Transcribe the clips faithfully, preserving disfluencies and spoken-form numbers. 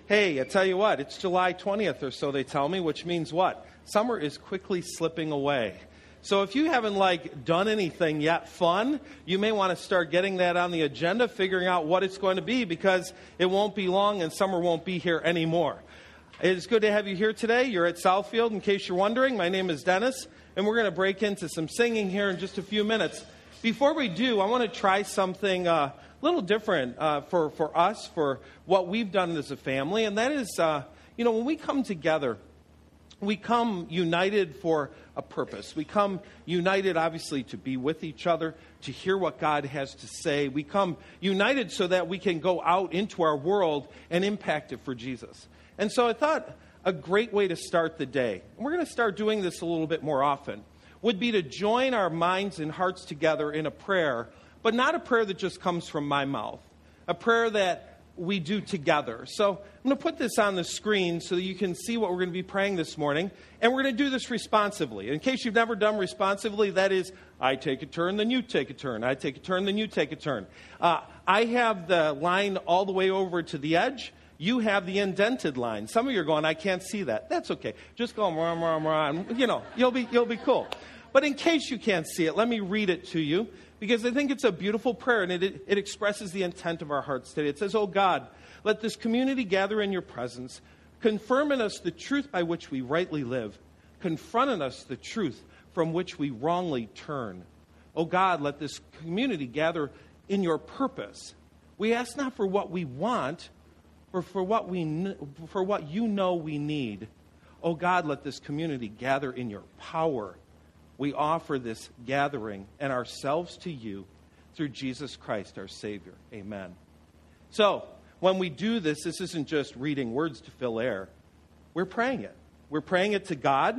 Hey, I tell you what, it's July twentieth or so, they tell me, which means what? Summer is quickly slipping away. So if you haven't, like, done anything yet fun, you may want to start getting that on the agenda, figuring out what it's going to be, because it won't be long and summer won't be here anymore. It's good to have you here today. You're at Southfield, in case you're wondering. My name is Dennis, and we're going to break into some singing here in just a few minutes. Before we do, I want to try something uh, a little different uh, for, for us, for what we've done as a family, and that is, uh, you know, when we come together, we come united for a purpose. We come united, obviously, to be with each other, to hear what God has to say. We come united so that we can go out into our world and impact it for Jesus. And so I thought a great way to start the day, and we're going to start doing this a little bit more often, would be to join our minds and hearts together in a prayer, but not a prayer that just comes from my mouth, a prayer that we do together. So I'm going to put this on the screen so that you can see what we're going to be praying this morning. And we're going to do this responsively. In case you've never done responsively, that is, I take a turn, then you take a turn. I take a turn, then you take a turn. Uh, I have the line all the way over to the edge. You have the indented line. Some of you are going, I can't see that. That's okay. Just go, rah, rah, rah, and, you know, you'll be, you'll be cool. But in case you can't see it, let me read it to you, because I think it's a beautiful prayer, and it, it expresses the intent of our hearts today. It says, "Oh God, let this community gather in your presence. Confirm in us the truth by which we rightly live. Confront in us the truth from which we wrongly turn. Oh God, let this community gather in your purpose. We ask not for what we want, but for what, we, for what you know we need. Oh God, let this community gather in your power. We offer this gathering and ourselves to you through Jesus Christ, our Savior. Amen." So, when we do this, this isn't just reading words to fill air. We're praying it. We're praying it to God.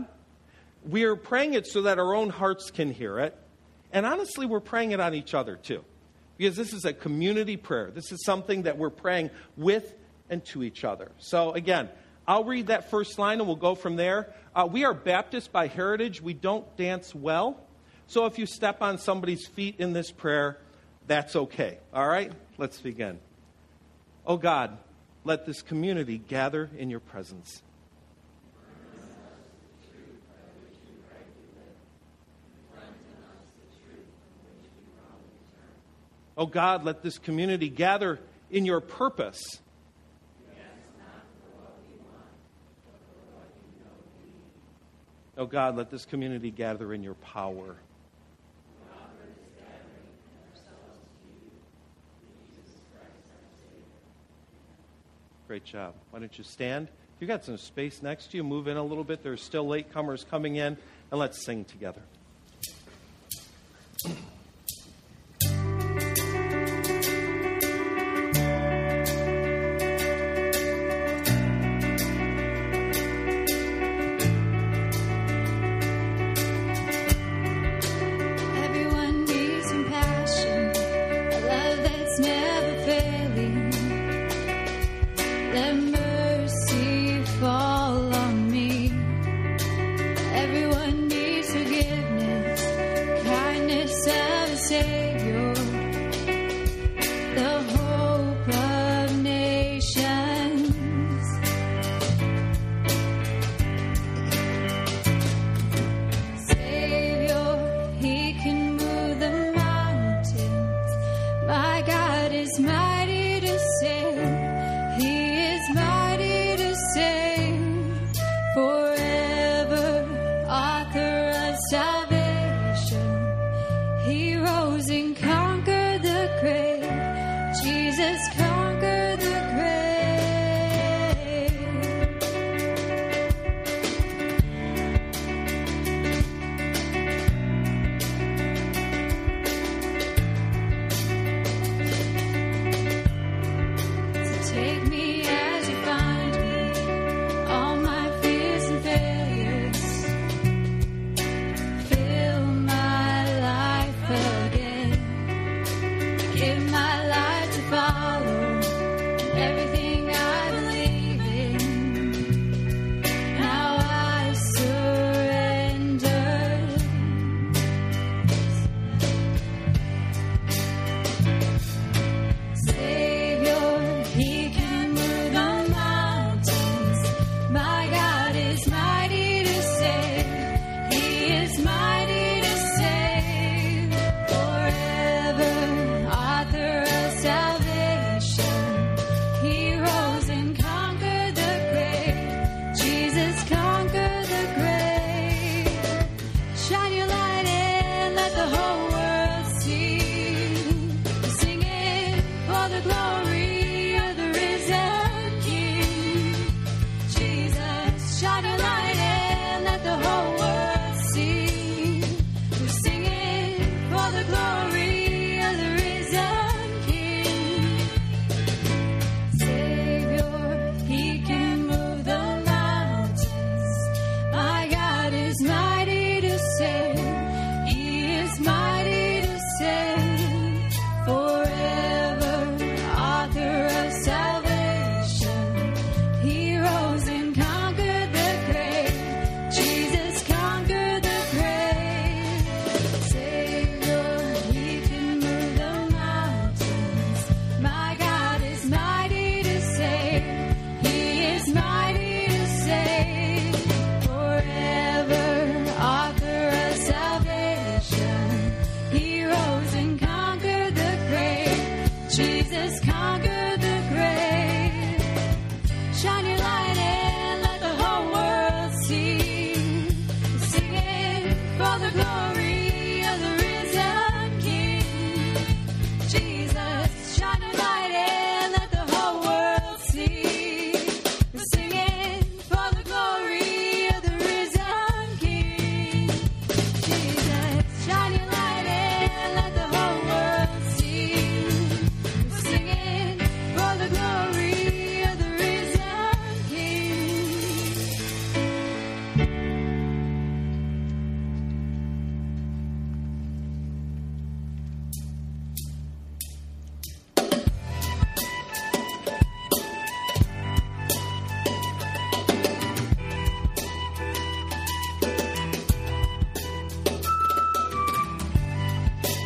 We are praying it so that our own hearts can hear it. And honestly, we're praying it on each other too. Because this is a community prayer. This is something that we're praying with and to each other. So, again, I'll read that first line and we'll go from there. Uh, we are Baptist by heritage. We don't dance well. So if you step on somebody's feet in this prayer, that's okay. All right? Let's begin. Oh God, let this community gather in your presence. Oh God, let this community gather in your purpose. Oh God, let this community gather in your power. Great job. Why don't you stand? If you got some space next to you, move in a little bit. There's still latecomers coming in, and let's sing together. Let mercy fall on me. Everyone needs forgiveness.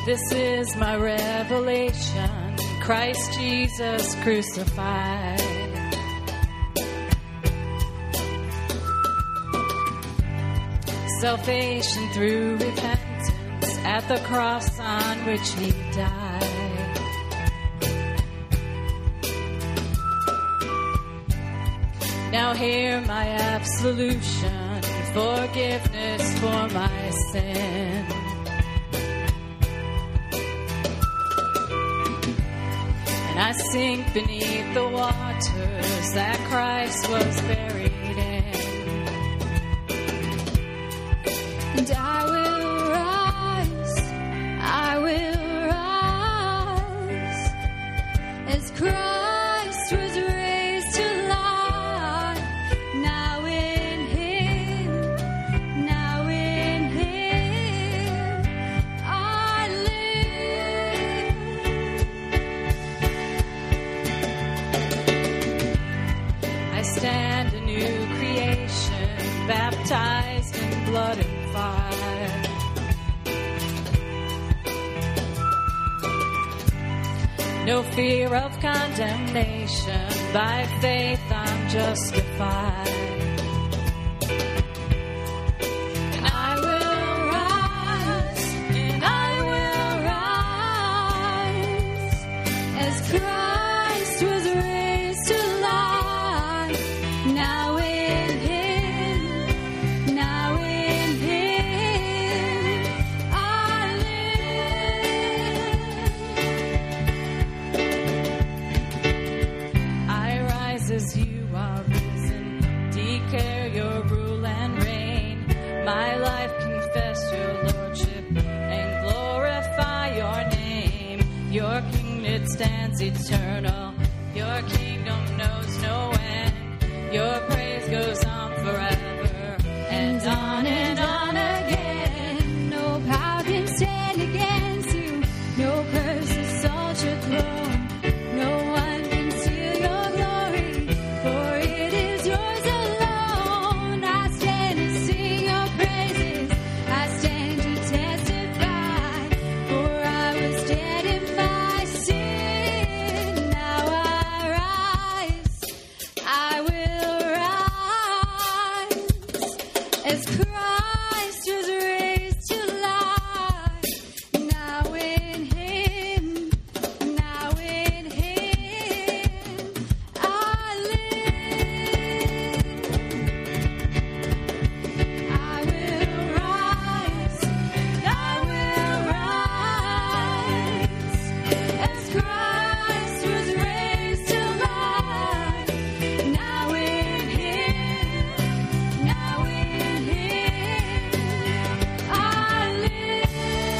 This is my revelation, Christ Jesus crucified. Salvation through repentance at the cross on which he died. Now hear my absolution, forgiveness for my sin. And I sink beneath the waters that Christ was buried in. And I will rise, I will rise, as Christ was raised to life. Now in him, now in him, I live. I stand a new creation, baptized in blood and fire. No fear of condemnation, by faith I'm justified. And I will rise, and I will rise, as Christ was raised to life. Now in him, now in him, I live. I rise as you are risen, declare your rule and reign. My life confess your lordship and glorify your name. Your kingdom it stands eternal, your kingdom knows no end. Your praise goes on forever and on and on again. No power can stand against you. No curse assault your throne. No one can steal your glory, for it is yours alone. I stand to sing your praises. I stand to testify, for I was dead in my sin. Now I rise, I will rise, as Christ was raised to life. Now in him, now in him, I live. I will rise, I will rise, as Christ was raised to life. Now in him, now in him, I live.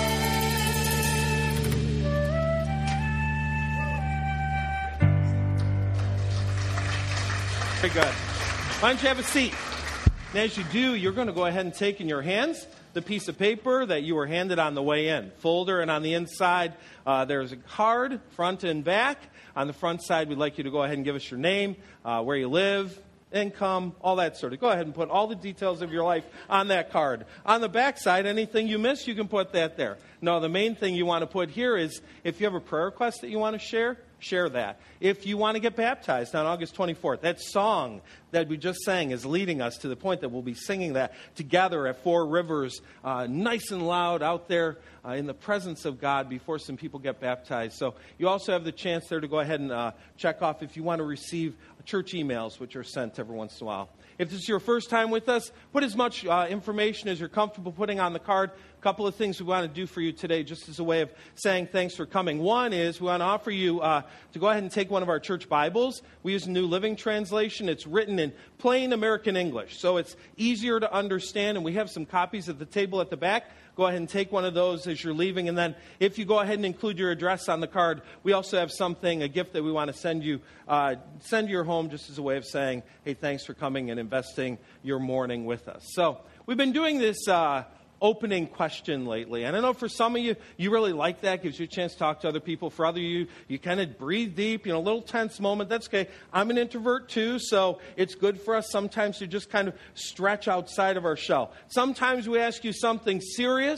Very good. Why don't you have a seat? And as you do, you're going to go ahead and take in your hands the piece of paper that you were handed on the way in. Folder, and on the inside, uh, there's a card, front and back. On the front side, we'd like you to go ahead and give us your name, uh, where you live, income, all that sort of. Go ahead and put all the details of your life on that card. On the back side, anything you miss, you can put that there. No, the main thing you want to put here is if you have a prayer request that you want to share, share that. If you want to get baptized on August twenty-fourth, that song that we just sang is leading us to the point that we'll be singing that together at Four Rivers, uh, nice and loud out there uh, in the presence of God before some people get baptized. So you also have the chance there to go ahead and uh, check off if you want to receive church emails, which are sent every once in a while. If this is your first time with us, put as much uh, information as you're comfortable putting on the card. A couple of things we want to do for you today, just as a way of saying thanks for coming. One is we want to offer you uh, to go ahead and take one of our church Bibles. We use a New Living Translation. It's written in plain American English, so it's easier to understand, and we have some copies at the table at the back. Go ahead and take one of those as you're leaving, and then if you go ahead and include your address on the card, we also have something, a gift that we want to send you, uh, send to your home, just as a way of saying, hey, thanks for coming and investing your morning with us. So we've been doing this uh, opening question lately. And I know for some of you, you really like that. Gives you a chance to talk to other people. For other of you, you kind of breathe deep, you know, a little tense moment. That's okay. I'm an introvert too, so it's good for us sometimes to just kind of stretch outside of our shell. Sometimes we ask you something serious,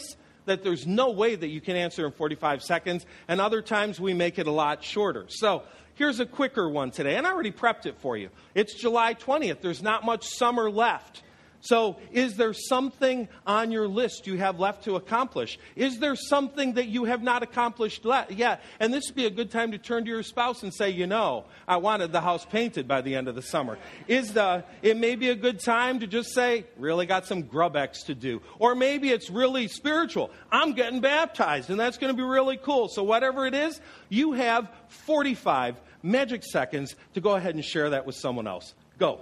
that there's no way that you can answer in forty-five seconds, and other times we make it a lot shorter. So here's a quicker one today, and I already prepped it for you. It's July twentieth. There's not much summer left. So is there something on your list you have left to accomplish? Is there something that you have not accomplished yet? And this would be a good time to turn to your spouse and say, you know, I wanted the house painted by the end of the summer. Is the, it may be a good time to just say, really got some grub X to do. Or maybe it's really spiritual. I'm getting baptized, and that's going to be really cool. So whatever it is, you have forty-five magic seconds to go ahead and share that with someone else. Go.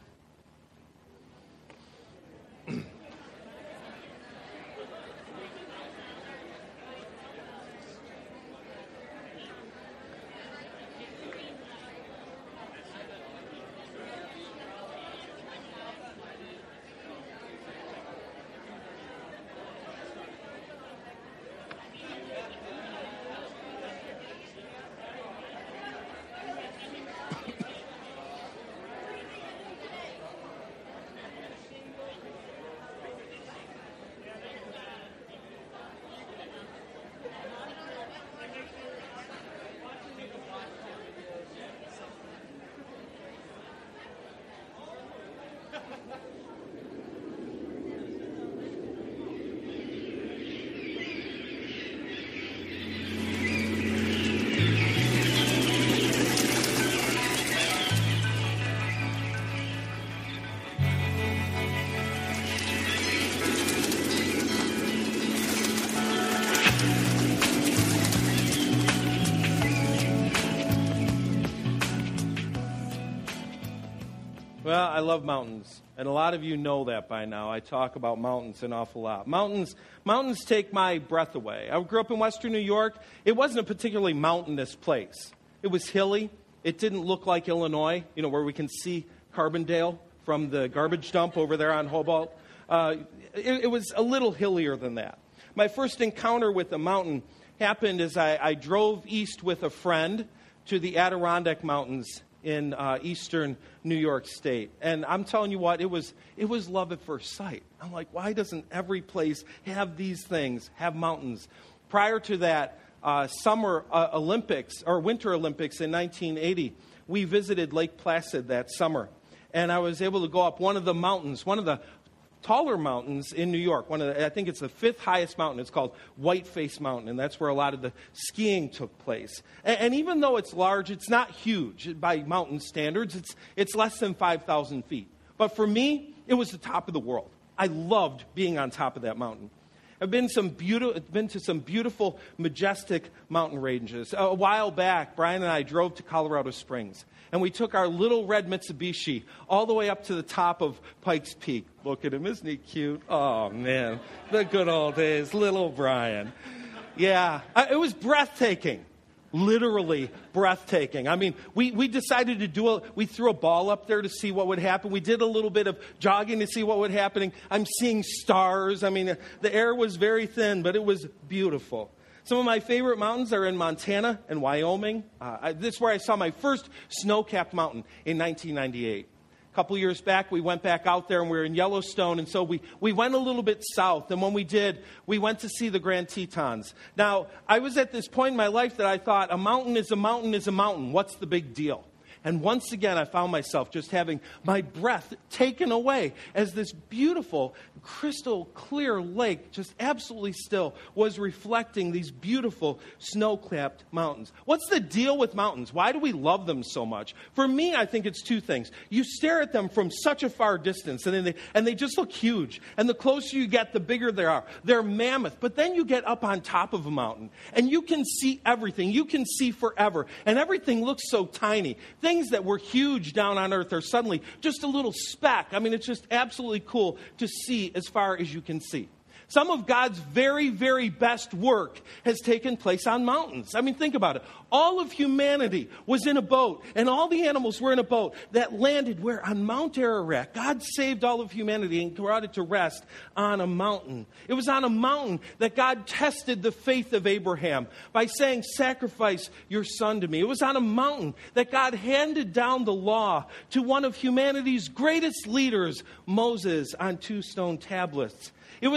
Well, I love mountains, and a lot of you know that by now. I talk about mountains an awful lot. Mountains, mountains take my breath away. I grew up in Western New York. It wasn't a particularly mountainous place. It was hilly. It didn't look like Illinois, you know, where we can see Carbondale from the garbage dump over there on Hobart. Uh, it, it was a little hillier than that. My first encounter with a mountain happened as I, I drove east with a friend to the Adirondack Mountains in uh, eastern New York State. And I'm telling you what, it was it was love at first sight. I'm like, why doesn't every place have these things, have mountains? Prior to that, uh, summer uh, Olympics, or Winter Olympics in nineteen eighty, we visited Lake Placid that summer. And I was able to go up one of the mountains, one of the taller mountains in New York. One of the, I think it's the fifth highest mountain. It's called Whiteface Mountain, and that's where a lot of the skiing took place. And, and even though it's large, it's not huge by mountain standards. It's it's less than five thousand feet. But for me, it was the top of the world. I loved being on top of that mountain. I've been some beautiful, been to some beautiful, majestic mountain ranges. A while back, Brian and I drove to Colorado Springs, and we took our little red Mitsubishi all the way up to the top of Pikes Peak. Look at him, isn't he cute? Oh, man, the good old days, little Brian. Yeah, it was breathtaking. Literally breathtaking. I mean, we, we decided to do a, we threw a ball up there to see what would happen. We did a little bit of jogging to see what would happen. I'm seeing stars. I mean, the air was very thin, but it was beautiful. Some of my favorite mountains are in Montana and Wyoming. Uh, I, this is where I saw my first snow-capped mountain in nineteen ninety-eight. A couple years back, we went back out there, and we were in Yellowstone, and so we, we went a little bit south, and when we did, we went to see the Grand Tetons. Now, I was at this point in my life that I thought, a mountain is a mountain is a mountain. What's the big deal? And once again, I found myself just having my breath taken away as this beautiful, crystal clear lake, just absolutely still, was reflecting these beautiful snow-capped mountains. What's the deal with mountains? Why do we love them so much? For me, I think it's two things. You stare at them from such a far distance, and they, and they just look huge. And the closer you get, the bigger they are. They're mammoth. But then you get up on top of a mountain, and you can see everything. You can see forever. And everything looks so tiny. Things that were huge down on earth are suddenly just a little speck. I mean, it's just absolutely cool to see as far as you can see. Some of God's very, very best work has taken place on mountains. I mean, think about it. All of humanity was in a boat, and all the animals were in a boat that landed where? On Mount Ararat. God saved all of humanity and brought it to rest on a mountain. It was on a mountain that God tested the faith of Abraham by saying, sacrifice your son to me. It was on a mountain that God handed down the law to one of humanity's greatest leaders, Moses, on two stone tablets. It was on a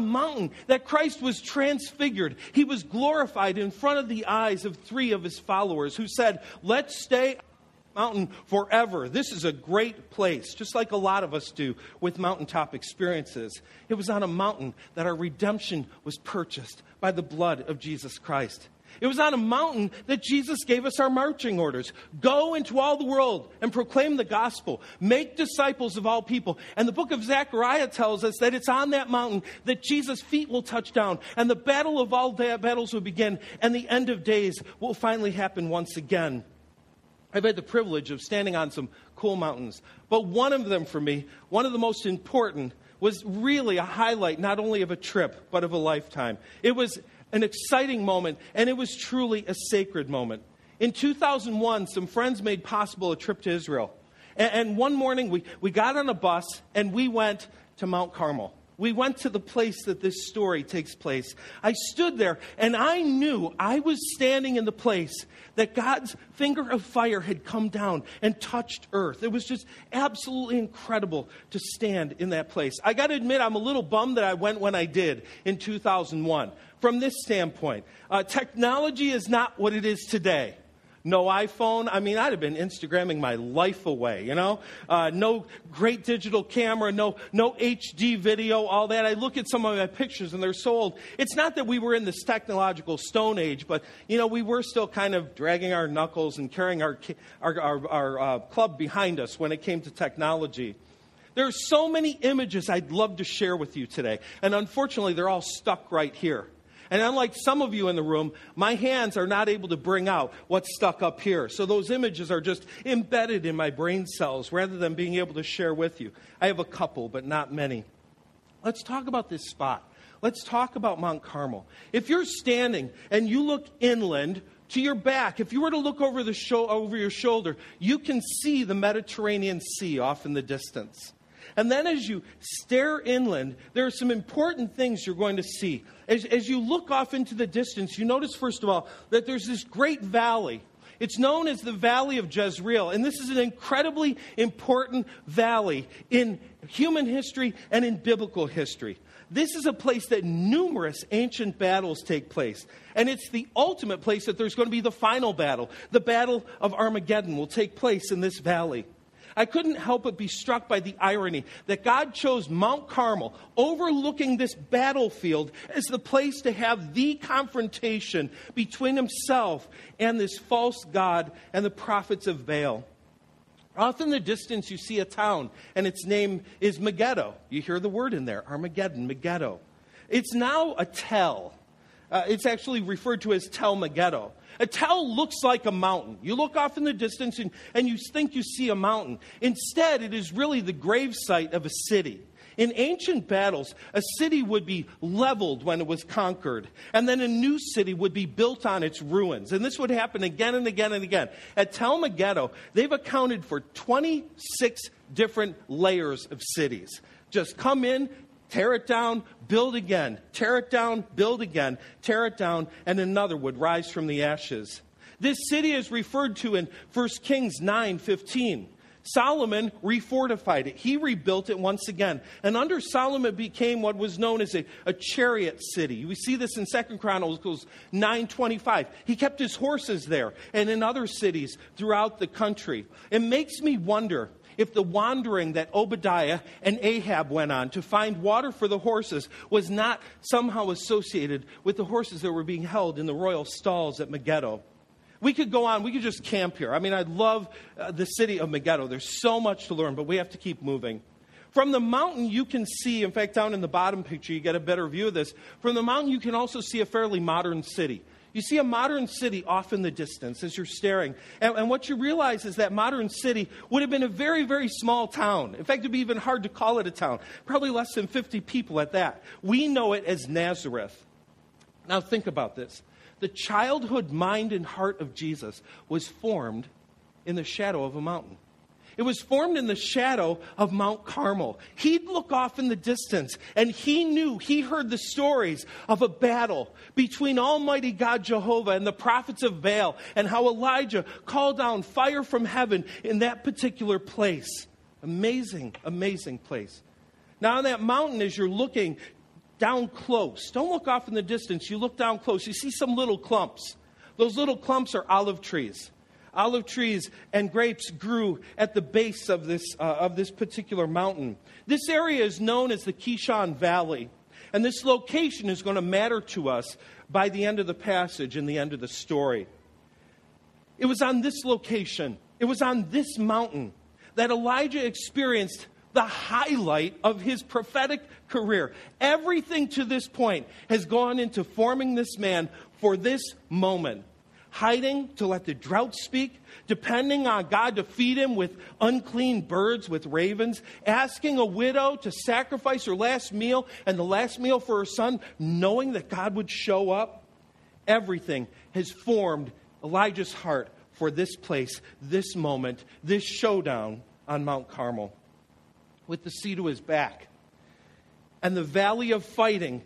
mountain that Christ was transfigured. He was glorified in front of the eyes of three of his followers who said, let's stay mountain forever. This is a great place, just like a lot of us do with mountaintop experiences. It was on a mountain that our redemption was purchased by the blood of Jesus Christ. It was on a mountain that Jesus gave us our marching orders. Go into all the world and proclaim the gospel. Make disciples of all people. And the book of Zechariah tells us that it's on that mountain that Jesus' feet will touch down. And the battle of all battles will begin. And the end of days will finally happen once again. I've had the privilege of standing on some cool mountains. But one of them for me, one of the most important, was really a highlight not only of a trip, but of a lifetime. It was an exciting moment, and it was truly a sacred moment. In two thousand one, some friends made possible a trip to Israel. And, and one morning, we, we got on a bus, and we went to Mount Carmel. We went to the place that this story takes place. I stood there, and I knew I was standing in the place that God's finger of fire had come down and touched earth. It was just absolutely incredible to stand in that place. I got to admit, I'm a little bummed that I went when I did in two thousand one. From this standpoint, uh, technology is not what it is today. No iPhone. I mean, I'd have been Instagramming my life away, you know. Uh, no great digital camera, no no H D video, all that. I look at some of my pictures and they're so old. It's not that we were in this technological stone age, but, you know, we were still kind of dragging our knuckles and carrying our, our, our, our uh, club behind us when it came to technology. There are so many images I'd love to share with you today. And unfortunately, they're all stuck right here. And unlike some of you in the room, my hands are not able to bring out what's stuck up here. So those images are just embedded in my brain cells rather than being able to share with you. I have a couple, but not many. Let's talk about this spot. Let's talk about Mount Carmel. If you're standing and you look inland to your back, if you were to look over the sho- over your shoulder, you can see the Mediterranean Sea off in the distance. And then as you stare inland, there are some important things you're going to see. As, as you look off into the distance, you notice, first of all, that there's this great valley. It's known as the Valley of Jezreel. And this is an incredibly important valley in human history and in biblical history. This is a place that numerous ancient battles take place. And it's the ultimate place that there's going to be the final battle. The Battle of Armageddon will take place in this valley. I couldn't help but be struck by the irony that God chose Mount Carmel, overlooking this battlefield, as the place to have the confrontation between himself and this false god and the prophets of Baal. Off in the distance, you see a town, and its name is Megiddo. You hear the word in there, Armageddon, Megiddo. It's now a tell. Uh, it's actually referred to as Tel Megiddo. A tell looks like a mountain. You look off in the distance and, and you think you see a mountain. Instead, it is really the gravesite of a city. In ancient battles, a city would be leveled when it was conquered, and then a new city would be built on its ruins. And this would happen again and again and again. At Tel Megiddo, they've accounted for twenty-six different layers of cities. Just come in, tear it down, build again, tear it down, build again, tear it down, and another would rise from the ashes. This city is referred to in First Kings nine fifteen. Solomon refortified it. He rebuilt it once again. And under Solomon it became what was known as a, a chariot city. We see this in Second Chronicles nine twenty-five. He kept his horses there and in other cities throughout the country. It makes me wonder if the wandering that Obadiah and Ahab went on to find water for the horses was not somehow associated with the horses that were being held in the royal stalls at Megiddo. We could go on. We could just camp here. I mean, I love uh, the city of Megiddo. There's so much to learn, but we have to keep moving. From the mountain, you can see, in fact, down in the bottom picture, you get a better view of this. From the mountain, you can also see a fairly modern city. You see a modern city off in the distance as you're staring. And, and what you realize is that modern city would have been a very, very small town. In fact, it would be even hard to call it a town. Probably less than fifty people at that. We know it as Nazareth. Now think about this. The childhood mind and heart of Jesus was formed in the shadow of a mountain. It was formed in the shadow of Mount Carmel. He'd look off in the distance, and he knew, he heard the stories of a battle between Almighty God Jehovah and the prophets of Baal, and how Elijah called down fire from heaven in that particular place. Amazing, amazing place. Now on that mountain, as you're looking down close. Don't look off in the distance. You look down close. You see some little clumps. Those little clumps are olive trees. Olive trees and grapes grew at the base of this, uh, of this particular mountain. This area is known as the Kishon Valley. And this location is going to matter to us by the end of the passage and the end of the story. It was on this location, it was on this mountain that Elijah experienced the highlight of his prophetic career. Everything to this point has gone into forming this man for this moment. Hiding to let the drought speak, depending on God to feed him with unclean birds, with ravens, asking a widow to sacrifice her last meal and the last meal for her son, knowing that God would show up. Everything has formed Elijah's heart for this place, this moment, this showdown on Mount Carmel. With the sea to his back and the valley of fighting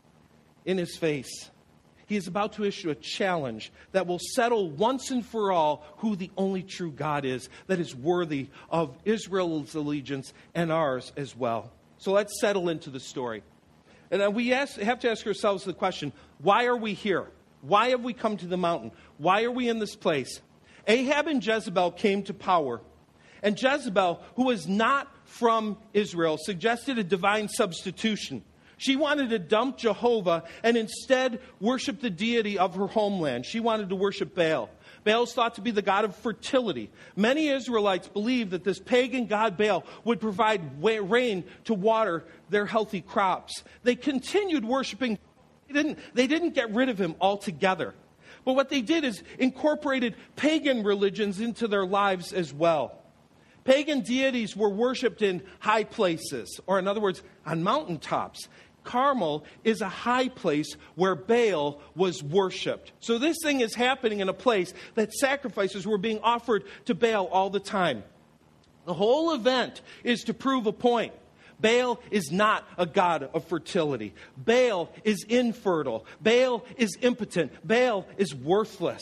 in his face, he is about to issue a challenge that will settle once and for all who the only true God is, that is worthy of Israel's allegiance and ours as well. So let's settle into the story. And we ask, have to ask ourselves the question, why are we here? Why have we come to the mountain? Why are we in this place? Ahab and Jezebel came to power. And Jezebel, who was not from Israel, suggested a divine substitution. She wanted to dump Jehovah and instead worship the deity of her homeland. She wanted to worship Baal. Baal is thought to be the god of fertility. Many Israelites believed that this pagan god Baal would provide rain to water their healthy crops. They continued worshiping. They didn't, they didn't get rid of him altogether. But what they did is incorporated pagan religions into their lives as well. Pagan deities were worshipped in high places, or in other words, on mountaintops. Carmel is a high place where Baal was worshipped. So this thing is happening in a place that sacrifices were being offered to Baal all the time. The whole event is to prove a point. Baal is not a god of fertility. Baal is infertile. Baal is impotent. Baal is worthless.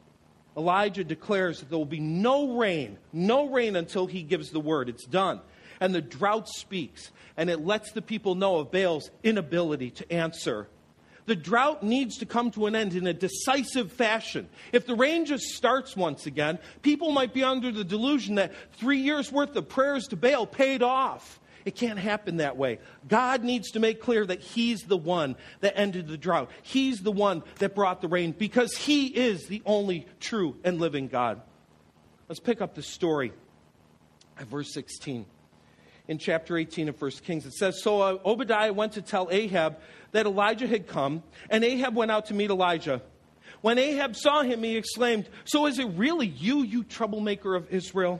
Elijah declares that there will be no rain, no rain until he gives the word. It's done. And the drought speaks, and it lets the people know of Baal's inability to answer. The drought needs to come to an end in a decisive fashion. If the rain just starts once again, people might be under the delusion that three years' worth of prayers to Baal paid off. It can't happen that way. God needs to make clear that he's the one that ended the drought. He's the one that brought the rain because he is the only true and living God. Let's pick up the story at verse sixteen. In chapter eighteen of First Kings, it says, So uh, Obadiah went to tell Ahab that Elijah had come, and Ahab went out to meet Elijah. When Ahab saw him, he exclaimed, So is it really you, you troublemaker of Israel?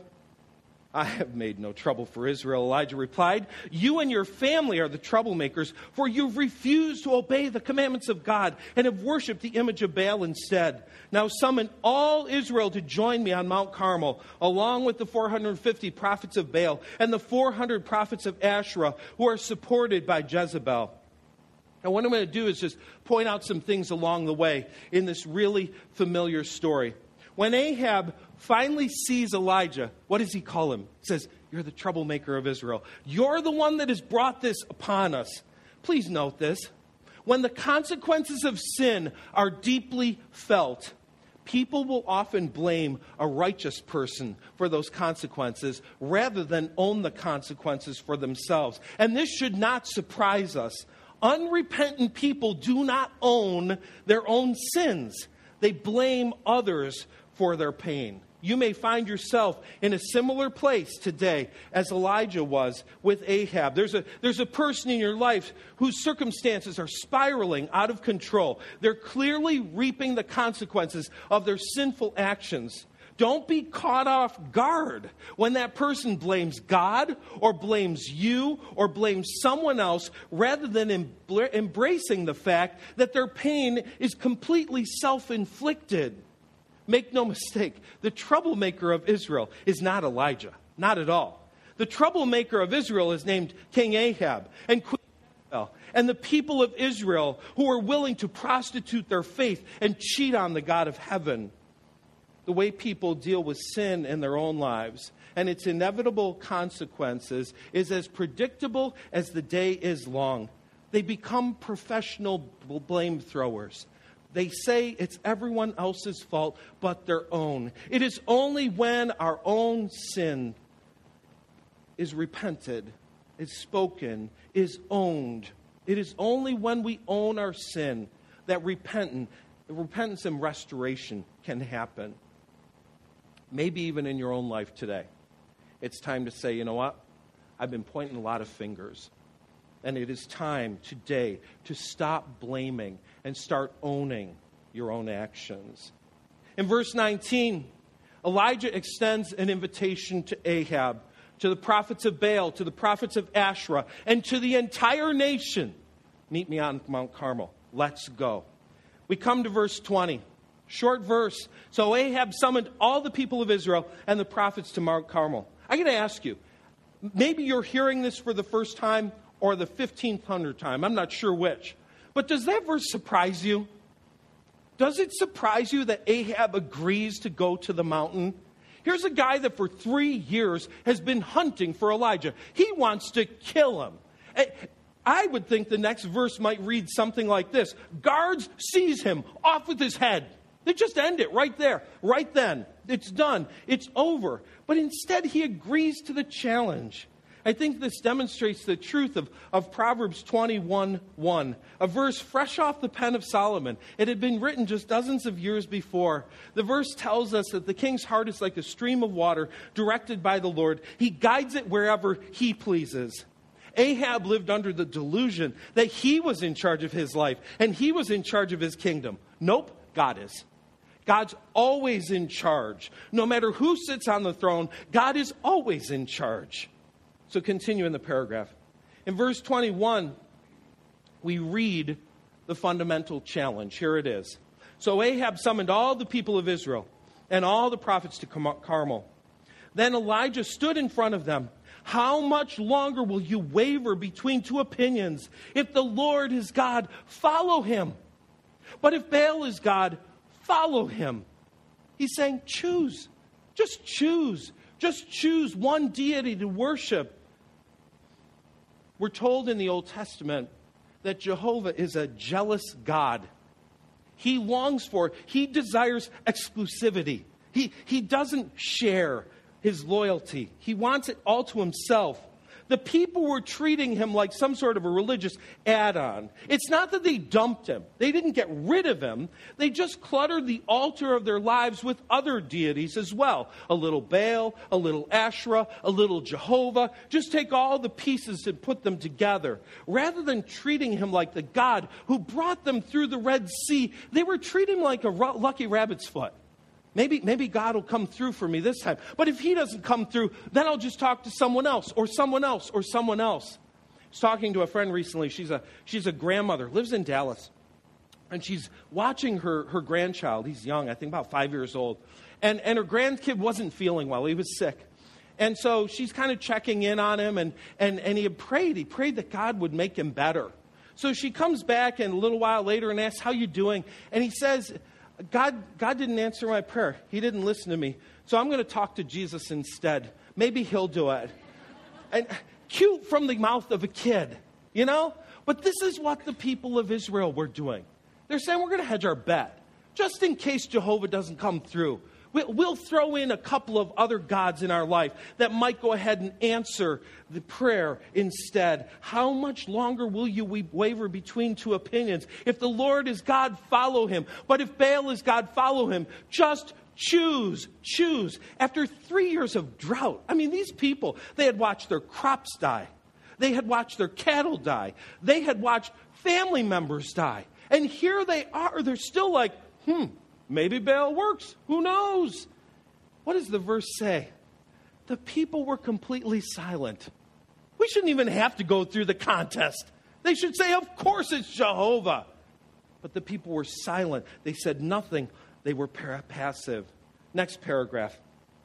I have made no trouble for Israel, Elijah replied. You and your family are the troublemakers, for you've refused to obey the commandments of God and have worshipped the image of Baal instead. Now summon all Israel to join me on Mount Carmel, along with the four hundred fifty prophets of Baal and the four hundred prophets of Asherah who are supported by Jezebel. Now what I'm going to do is just point out some things along the way in this really familiar story. When Ahab finally sees Elijah, what does he call him? He says, You're the troublemaker of Israel. You're the one that has brought this upon us. Please note this. When the consequences of sin are deeply felt, people will often blame a righteous person for those consequences rather than own the consequences for themselves. And this should not surprise us. Unrepentant people do not own their own sins. They blame others for their pain. You may find yourself in a similar place today as Elijah was with Ahab. There's a, there's a person in your life whose circumstances are spiraling out of control. They're clearly reaping the consequences of their sinful actions. Don't be caught off guard when that person blames God or blames you or blames someone else rather than em- embracing the fact that their pain is completely self-inflicted. Make no mistake, the troublemaker of Israel is not Elijah. Not at all. The troublemaker of Israel is named King Ahab and Queen Jezebel, and the people of Israel who are willing to prostitute their faith and cheat on the God of heaven. The way people deal with sin in their own lives and its inevitable consequences is as predictable as the day is long. They become professional blame throwers. They say it's everyone else's fault but their own. It is only when our own sin is repented, is spoken, is owned. It is only when we own our sin that repentance, repentance and restoration can happen. Maybe even in your own life today. It's time to say, you know what? I've been pointing a lot of fingers. And it is time today to stop blaming and start owning your own actions. In verse nineteen, Elijah extends an invitation to Ahab, to the prophets of Baal, to the prophets of Asherah, and to the entire nation. Meet me on Mount Carmel. Let's go. We come to verse twenty. Short verse. So Ahab summoned all the people of Israel and the prophets to Mount Carmel. I got to ask you, maybe you're hearing this for the first time or the fifteenth hundred time. I'm not sure which. But does that verse surprise you? Does it surprise you that Ahab agrees to go to the mountain? Here's a guy that for three years has been hunting for Elijah. He wants to kill him. I would think the next verse might read something like this. Guards seize him, off with his head. They just end it right there, right then. It's done. It's over. But instead, he agrees to the challenge. I think this demonstrates the truth of, of Proverbs twenty-one one, a verse fresh off the pen of Solomon. It had been written just dozens of years before. The verse tells us that the king's heart is like a stream of water directed by the Lord. He guides it wherever he pleases. Ahab lived under the delusion that he was in charge of his life and he was in charge of his kingdom. Nope, God is. God's always in charge. No matter who sits on the throne, God is always in charge. So continue in the paragraph. In verse twenty-one, we read the fundamental challenge. Here it is. So Ahab summoned all the people of Israel and all the prophets to Carmel. Then Elijah stood in front of them. How much longer will you waver between two opinions? If the Lord is God, follow him. But if Baal is God, follow him. He's saying, choose. Just choose. Just choose one deity to worship. We're told in the Old Testament that Jehovah is a jealous God. He longs for, he desires exclusivity. He, he doesn't share his loyalty. He wants it all to himself. The people were treating him like some sort of a religious add-on. It's not that they dumped him. They didn't get rid of him. They just cluttered the altar of their lives with other deities as well. A little Baal, a little Asherah, a little Jehovah. Just take all the pieces and put them together. Rather than treating him like the God who brought them through the Red Sea, they were treating him like a lucky rabbit's foot. Maybe, maybe God will come through for me this time. But if he doesn't come through, then I'll just talk to someone else or someone else or someone else. I was talking to a friend recently. She's a, she's a grandmother, lives in Dallas. And she's watching her, her grandchild. He's young, I think about five years old. And, and her grandkid wasn't feeling well. He was sick. And so she's kind of checking in on him. And, and, and he had prayed. He prayed that God would make him better. So she comes back and a little while later and asks, how you doing? And he says, God, God didn't answer my prayer. He didn't listen to me. So I'm going to talk to Jesus instead. Maybe he'll do it. And cute from the mouth of a kid, you know? But this is what the people of Israel were doing. They're saying we're going to hedge our bet. Just in case Jehovah doesn't come through. We'll throw in a couple of other gods in our life that might go ahead and answer the prayer instead. How much longer will you waver between two opinions? If the Lord is God, follow him. But if Baal is God, follow him. Just choose, choose. After three years of drought, I mean, these people, they had watched their crops die. They had watched their cattle die. They had watched family members die. And here they are. They're still like, hmm. Maybe Baal works. Who knows? What does the verse say? The people were completely silent. We shouldn't even have to go through the contest. They should say, of course it's Jehovah. But the people were silent. They said nothing. They were passive. Next paragraph.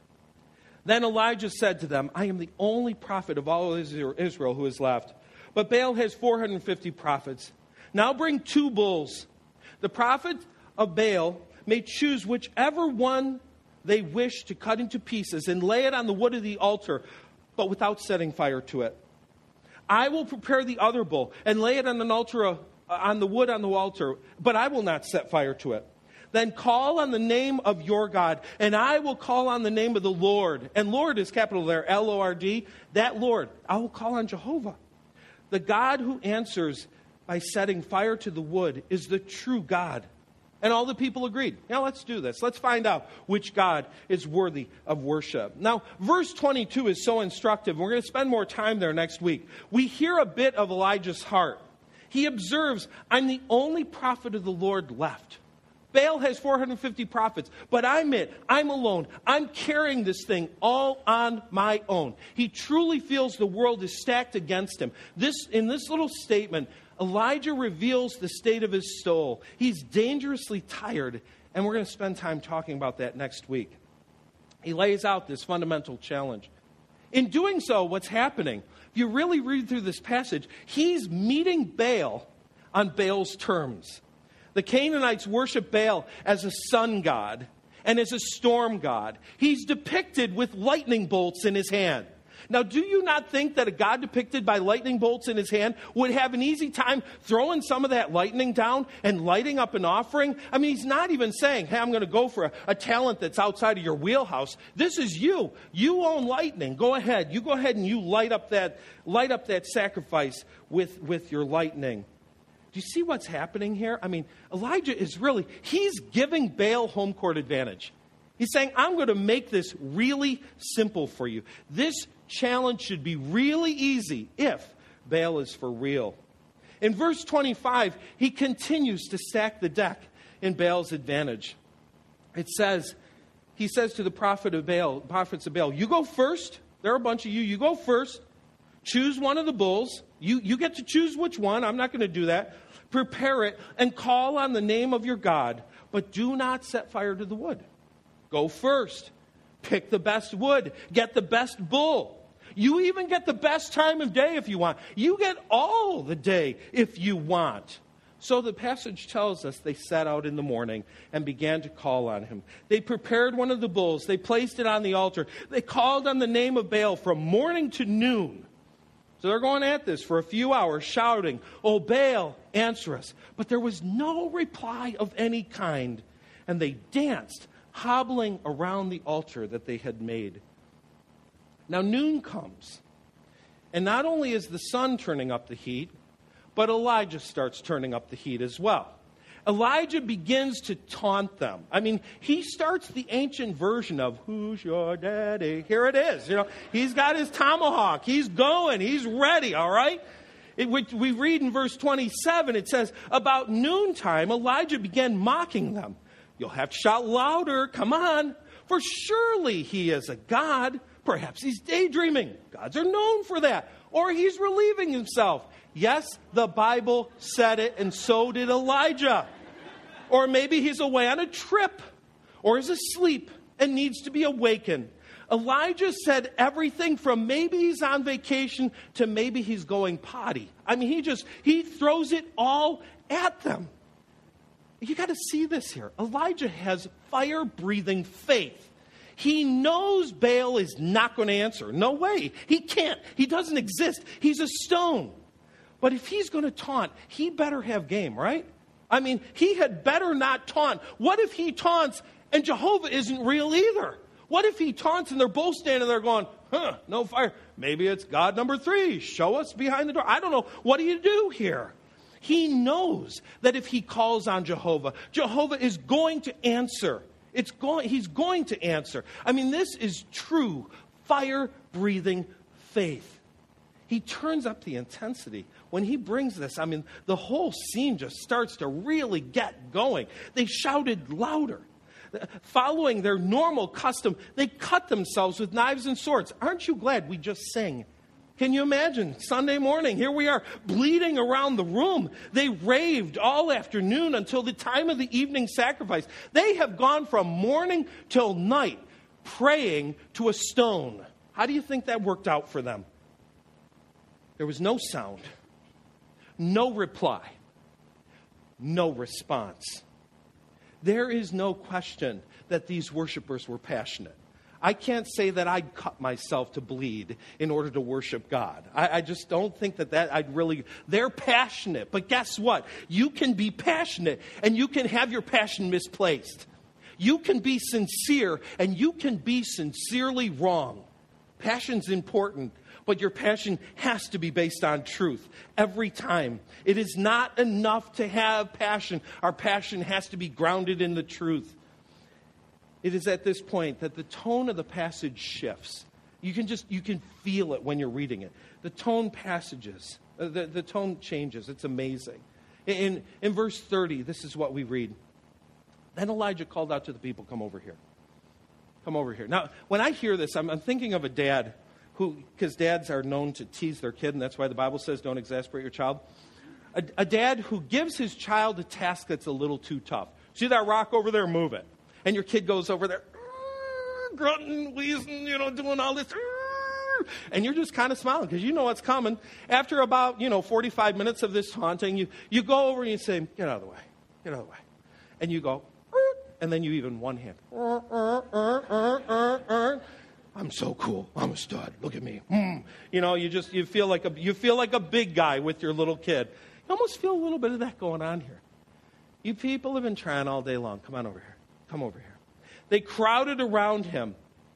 Then Elijah said to them, I am the only prophet of all Israel who is left. But Baal has four hundred fifty prophets. Now bring two bulls. The prophet of Baal may choose whichever one they wish to cut into pieces and lay it on the wood of the altar, but without setting fire to it. I will prepare the other bull and lay it on an altar, uh, on the wood on the altar, but I will not set fire to it. Then call on the name of your God, and I will call on the name of the Lord. And Lord is capital there, L O R D. That Lord, I will call on Jehovah. The God who answers by setting fire to the wood is the true God. And all the people agreed. Now let's do this. Let's find out which God is worthy of worship. Now, verse twenty-two is so instructive. We're going to spend more time there next week. We hear a bit of Elijah's heart. He observes, I'm the only prophet of the Lord left. Baal has four hundred fifty prophets, but I'm it. I'm alone. I'm carrying this thing all on my own. He truly feels the world is stacked against him. This, in this little statement, Elijah reveals the state of his soul. He's dangerously tired, and we're going to spend time talking about that next week. He lays out this fundamental challenge. In doing so, what's happening? If you really read through this passage, he's meeting Baal on Baal's terms. The Canaanites worship Baal as a sun god and as a storm god. He's depicted with lightning bolts in his hand. Now, do you not think that a God depicted by lightning bolts in his hand would have an easy time throwing some of that lightning down and lighting up an offering? I mean, he's not even saying, hey, I'm going to go for a, a talent that's outside of your wheelhouse. This is you. You own lightning. Go ahead. You go ahead and you light up that, light up that sacrifice with, with your lightning. Do you see what's happening here? I mean, Elijah is really, he's giving Baal home court advantage. He's saying, I'm going to make this really simple for you. This challenge should be really easy if Baal is for real. In verse twenty-five, he continues to stack the deck in Baal's advantage. It says, he says to the prophet of Baal, prophets of Baal, you go first. There are a bunch of you. You go first. Choose one of the bulls. You, you get to choose which one. I'm not going to do that. Prepare it and call on the name of your God, but do not set fire to the wood. Go first. Pick the best wood. Get the best bull. You even get the best time of day if you want. You get all the day if you want. So the passage tells us they set out in the morning and began to call on him. They prepared one of the bulls. They placed it on the altar. They called on the name of Baal from morning to noon. So they're going at this for a few hours, shouting, "O Baal, answer us." But there was no reply of any kind. And they danced, hobbling around the altar that they had made. Now noon comes. And not only is the sun turning up the heat, but Elijah starts turning up the heat as well. Elijah begins to taunt them. I mean, he starts the ancient version of, who's your daddy? Here it is. You know, he's got his tomahawk. He's going. He's ready, all right? It, we, we read in verse twenty-seven, it says, about noontime, Elijah began mocking them. You'll have to shout louder. Come on. For surely he is a god. Perhaps he's daydreaming. Gods are known for that. Or he's relieving himself. Yes, the Bible said it, and so did Elijah. Or maybe he's away on a trip. Or is asleep and needs to be awakened. Elijah said everything from maybe he's on vacation to maybe he's going potty. I mean, he just, he throws it all at them. You got to see this here. Elijah has fire-breathing faith. He knows Baal is not going to answer. No way. He can't. He doesn't exist. He's a stone. But if he's going to taunt, he better have game, right? I mean, he had better not taunt. What if he taunts and Jehovah isn't real either? What if he taunts and they're both standing there going, huh, no fire. Maybe it's God number three. Show us behind the door. I don't know. What do you do here? He knows that if he calls on Jehovah, Jehovah is going to answer. It's going, he's going to answer. I mean, this is true fire-breathing faith. He turns up the intensity. When he brings this, I mean, the whole scene just starts to really get going. They shouted louder. Following their normal custom, they cut themselves with knives and swords. Aren't you glad we just sang? Can you imagine? Sunday morning, here we are, bleeding around the room. They raved all afternoon until the time of the evening sacrifice. They have gone from morning till night praying to a stone. How do you think that worked out for them? There was no sound, no reply, no response. There is no question that these worshipers were passionate. I can't say that I'd cut myself to bleed in order to worship God. I, I just don't think that that I'd really, they're passionate. But guess what? You can be passionate and you can have your passion misplaced. You can be sincere and you can be sincerely wrong. Passion's important, but your passion has to be based on truth every time. It is not enough to have passion. Our passion has to be grounded in the truth. It is at this point that the tone of the passage shifts. You can just, you can feel it when you're reading it. The tone passages, uh, the, the tone changes. It's amazing. In, in verse thirty, this is what we read. Then Elijah called out to the people, come over here. Come over here. Now, when I hear this, I'm, I'm thinking of a dad who, because dads are known to tease their kid, and that's why the Bible says don't exasperate your child. A, a dad who gives his child a task that's a little too tough. See that rock over there? Move it. And your kid goes over there, grunting, wheezing, you know, doing all this. And you're just kind of smiling because you know what's coming. After about, you know, forty-five minutes of this taunting, you, you go over and you say, get out of the way. Get out of the way. And you go, and then you even one hand. I'm so cool. I'm a stud. Look at me. Mm. You know, you just, you feel like a, you feel like a big guy with your little kid. You almost feel a little bit of that going on here. You people have been trying all day long. Come on over here. Come over here. They crowded around him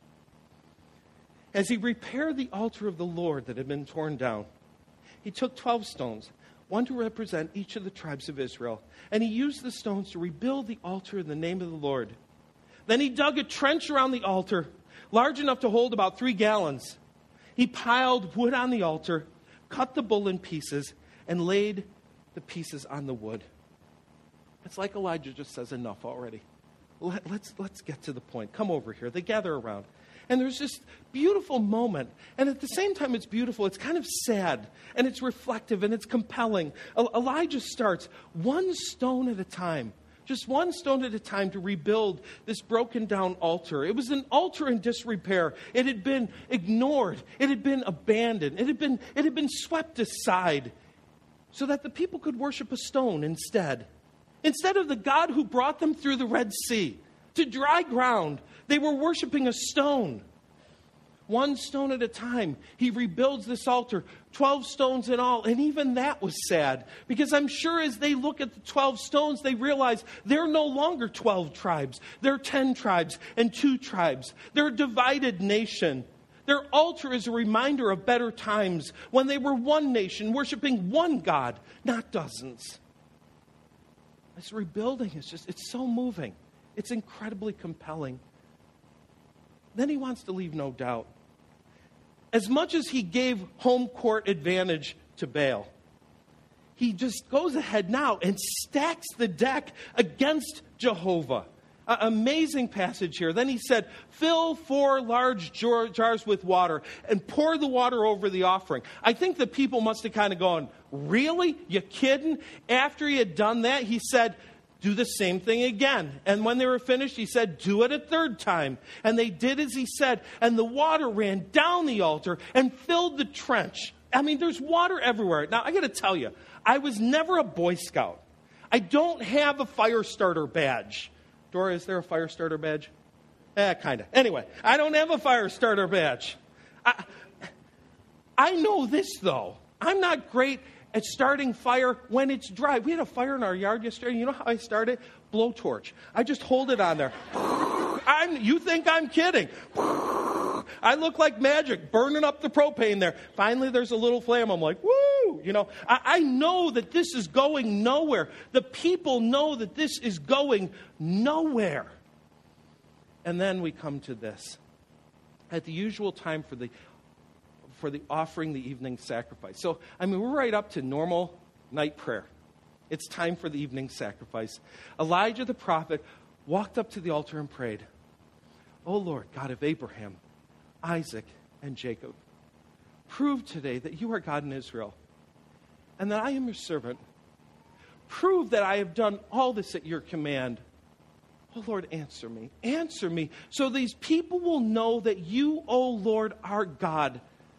as he repaired the altar of the Lord that had been torn down. He took twelve stones, one to represent each of the tribes of Israel, and he used the stones to rebuild the altar in the name of the Lord. Then he dug a trench around the altar, large enough to hold about three gallons. He piled wood on the altar, cut the bull in pieces, and laid the pieces on the wood. It's like Elijah just says, enough already. Let, let's, let's get to the point. Come over here. They gather around. And there's this beautiful moment. And at the same time it's beautiful, it's kind of sad. And it's reflective and it's compelling. El- Elijah starts one stone at a time. Just one stone at a time to rebuild this broken down altar. It was an altar in disrepair. It had been ignored. It had been abandoned. It had been, it had been swept aside so that the people could worship a stone instead. Instead of the God who brought them through the Red Sea to dry ground, they were worshiping a stone. One stone at a time, he rebuilds this altar, twelve stones in all, and even that was sad, because I'm sure as they look at the twelve stones, they realize they're no longer twelve tribes. They're ten tribes and two tribes. They're a divided nation. Their altar is a reminder of better times when they were one nation, worshiping one God, not dozens. This rebuilding is just, it's so moving. It's incredibly compelling. Then he wants to leave no doubt. As much as he gave home court advantage to Baal, he just goes ahead now and stacks the deck against Jehovah. Uh, amazing passage here. Then he said, fill four large jar- jars with water and pour the water over the offering. I think the people must have kind of gone, really? You kidding? After he had done that, he said, do the same thing again. And when they were finished, he said, do it a third time. And they did as he said. And the water ran down the altar and filled the trench. I mean, there's water everywhere. Now, I got to tell you, I was never a Boy Scout. I don't have a fire starter badge. Dora, is there a fire starter badge? Eh, kind of. Anyway, I don't have a fire starter badge. I, I know this, though. I'm not great at starting fire when it's dry. We had a fire in our yard yesterday. You know how I started? Blowtorch. I just hold it on there. I'm, you think I'm kidding. I look like magic, burning up the propane there. Finally, there's a little flame. I'm like, woo! You know, I, I know that this is going nowhere. The people know that this is going nowhere. And then we come to this. At the usual time for the for the offering the evening sacrifice. So, I mean, we're right up to normal night prayer. It's time for the evening sacrifice. Elijah the prophet walked up to the altar and prayed, O Lord, God of Abraham, Isaac, and Jacob, prove today that you are God in Israel, and that I am your servant. Prove that I have done all this at your command. Oh Lord, answer me. Answer me, so these people will know that you, O Lord, are God,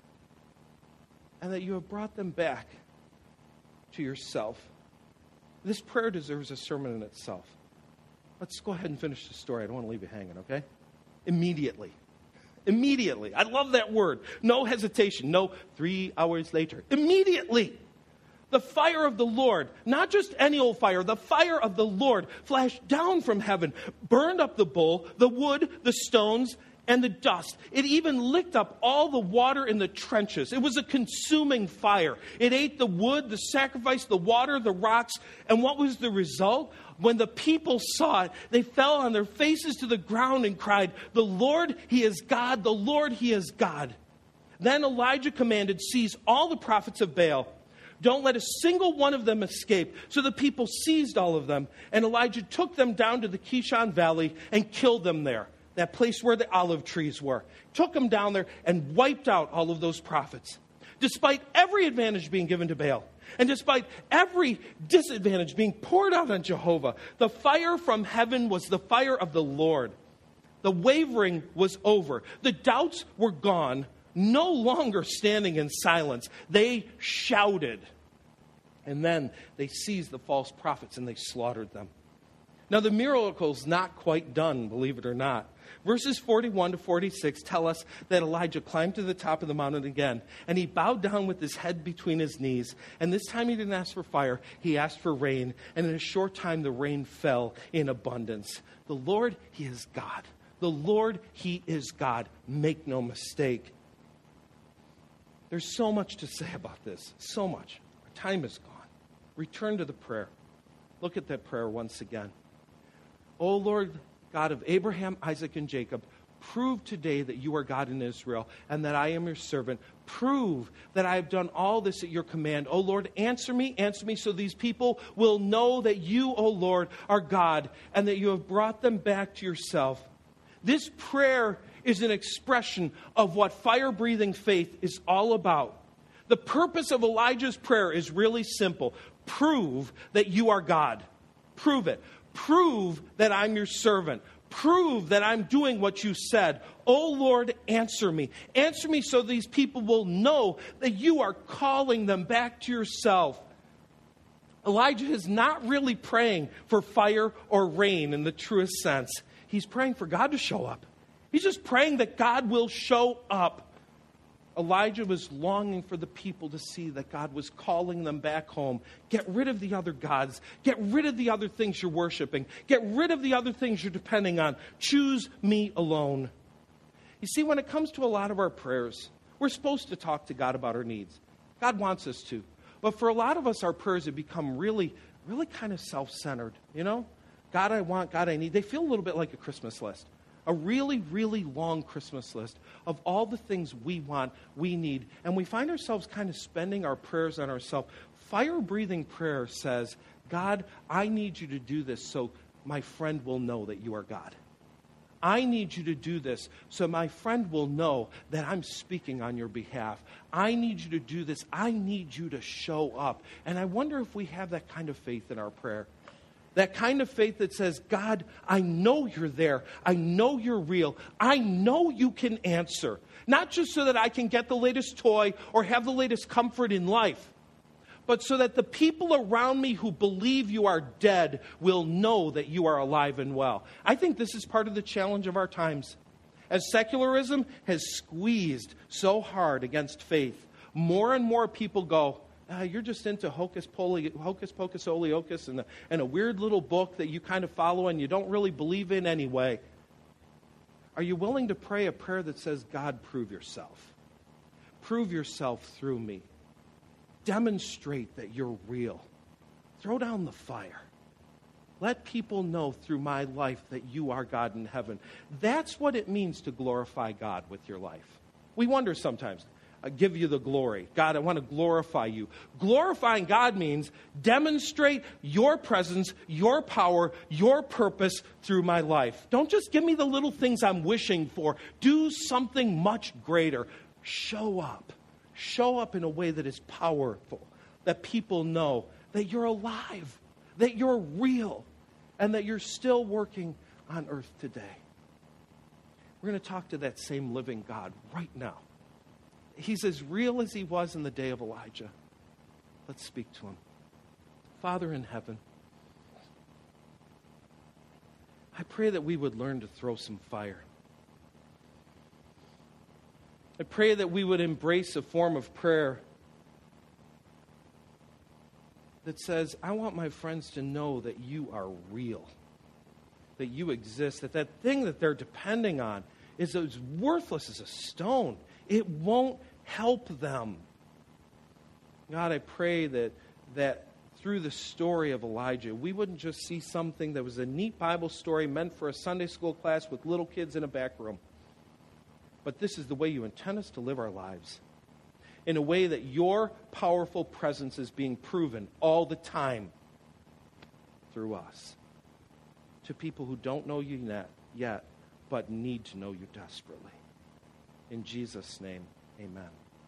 and that you have brought them back to yourself. This prayer deserves a sermon in itself. Let's go ahead and finish the story. I don't want to leave you hanging, okay? Immediately. Immediately. I love that word. No hesitation. No three hours later. Immediately. The fire of the Lord, not just any old fire, the fire of the Lord flashed down from heaven, burned up the bull, the wood, the stones, and the dust. It even licked up all the water in the trenches. It was a consuming fire. It ate the wood, the sacrifice, the water, the rocks. And what was the result? When the people saw it, they fell on their faces to the ground and cried, "The Lord, He is God. The Lord, He is God." Then Elijah commanded, "Seize all the prophets of Baal. Don't let a single one of them escape." So the people seized all of them, and Elijah took them down to the Kishon Valley and killed them there, that place where the olive trees were. Took them down there and wiped out all of those prophets. Despite every advantage being given to Baal, and despite every disadvantage being poured out on Jehovah, the fire from heaven was the fire of the Lord. The wavering was over. The doubts were gone. No longer standing in silence, they shouted. And then they seized the false prophets and they slaughtered them. Now the miracle's not quite done, believe it or not. Verses forty-one to forty-six tell us that Elijah climbed to the top of the mountain again, and he bowed down with his head between his knees. And this time he didn't ask for fire, he asked for rain. And in a short time the rain fell in abundance. The Lord, He is God. The Lord, He is God. Make no mistake. There's so much to say about this. So much. Our time is gone. Return to the prayer. Look at that prayer once again. O Lord, God of Abraham, Isaac, and Jacob, prove today that you are God in Israel and that I am your servant. Prove that I have done all this at your command. O Lord, answer me, answer me so these people will know that you, O Lord, are God and that you have brought them back to yourself. This prayer is an expression of what fire-breathing faith is all about. The purpose of Elijah's prayer is really simple. Prove that you are God. Prove it. Prove that I'm your servant. Prove that I'm doing what you said. Oh Lord, answer me. Answer me so these people will know that you are calling them back to yourself. Elijah is not really praying for fire or rain in the truest sense. He's praying for God to show up. He's just praying that God will show up. Elijah was longing for the people to see that God was calling them back home. Get rid of the other gods. Get rid of the other things you're worshiping. Get rid of the other things you're depending on. Choose me alone. You see, when it comes to a lot of our prayers, we're supposed to talk to God about our needs. God wants us to. But for a lot of us, our prayers have become really, really kind of self-centered. You know? God, I want, God, I need. They feel a little bit like a Christmas list. A really, really long Christmas list of all the things we want, we need. And we find ourselves kind of spending our prayers on ourselves. Fire-breathing prayer says, God, I need you to do this so my friend will know that you are God. I need you to do this so my friend will know that I'm speaking on your behalf. I need you to do this. I need you to show up. And I wonder if we have that kind of faith in our prayer. That kind of faith that says, God, I know you're there. I know you're real. I know you can answer. Not just so that I can get the latest toy or have the latest comfort in life, but so that the people around me who believe you are dead will know that you are alive and well. I think this is part of the challenge of our times. As secularism has squeezed so hard against faith, more and more people go, Uh, you're just into hocus, poli, hocus pocus oleocus and a, and a weird little book that you kind of follow and you don't really believe in anyway. Are you willing to pray a prayer that says, God, prove yourself. Prove yourself through me. Demonstrate that you're real. Throw down the fire. Let people know through my life that you are God in heaven. That's what it means to glorify God with your life. We wonder sometimes, I give you the glory. God, I want to glorify you. Glorifying God means demonstrate your presence, your power, your purpose through my life. Don't just give me the little things I'm wishing for. Do something much greater. Show up. Show up in a way that is powerful, that people know that you're alive, that you're real, and that you're still working on earth today. We're going to talk to that same living God right now. He's as real as he was in the day of Elijah. Let's speak to him. Father in heaven, I pray that we would learn to throw some fire. I pray that we would embrace a form of prayer that says, I want my friends to know that you are real, that you exist, that that thing that they're depending on is as worthless as a stone. It won't help them. God, I pray that that through the story of Elijah, we wouldn't just see something that was a neat Bible story meant for a Sunday school class with little kids in a back room. But this is the way you intend us to live our lives, in a way that your powerful presence is being proven all the time through us to people who don't know you yet, yet but need to know you desperately. In Jesus' name, amen.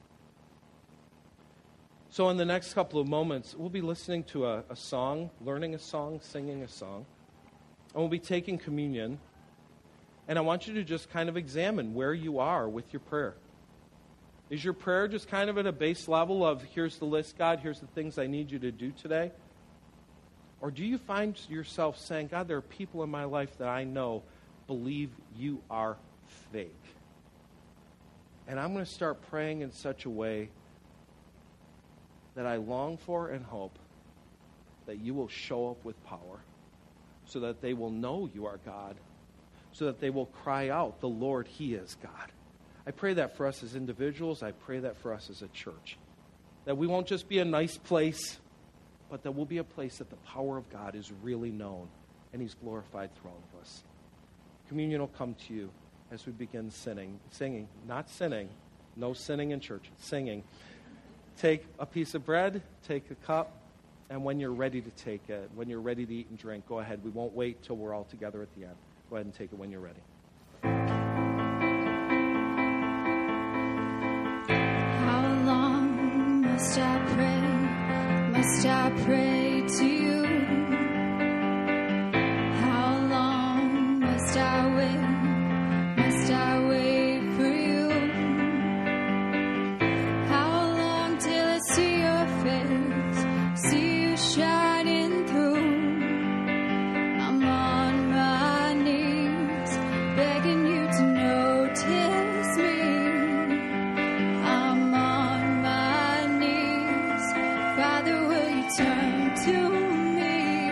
So in the next couple of moments, we'll be listening to a, a song, learning a song, singing a song, and we'll be taking communion. And I want you to just kind of examine where you are with your prayer. Is your prayer just kind of at a base level of, here's the list, God, here's the things I need you to do today? Or do you find yourself saying, God, there are people in my life that I know believe you are fake. And I'm going to start praying in such a way that I long for and hope that you will show up with power so that they will know you are God, so that they will cry out, the Lord, He is God. I pray that for us as individuals. I pray that for us as a church. That we won't just be a nice place, but that we'll be a place that the power of God is really known and He's glorified through all of us. Communion will come to you as we begin sinning, singing, not sinning, no sinning in church, singing. Take a piece of bread, take a cup, and when you're ready to take it, when you're ready to eat and drink, go ahead. We won't wait till we're all together at the end. Go ahead and take it when you're ready. How long must I pray? Must I pray to you? How long must I wait? Must I wait for you? How long till I see your face, see you shining through? I'm on my knees, begging you to notice me. I'm on my knees, Father, will you turn to me?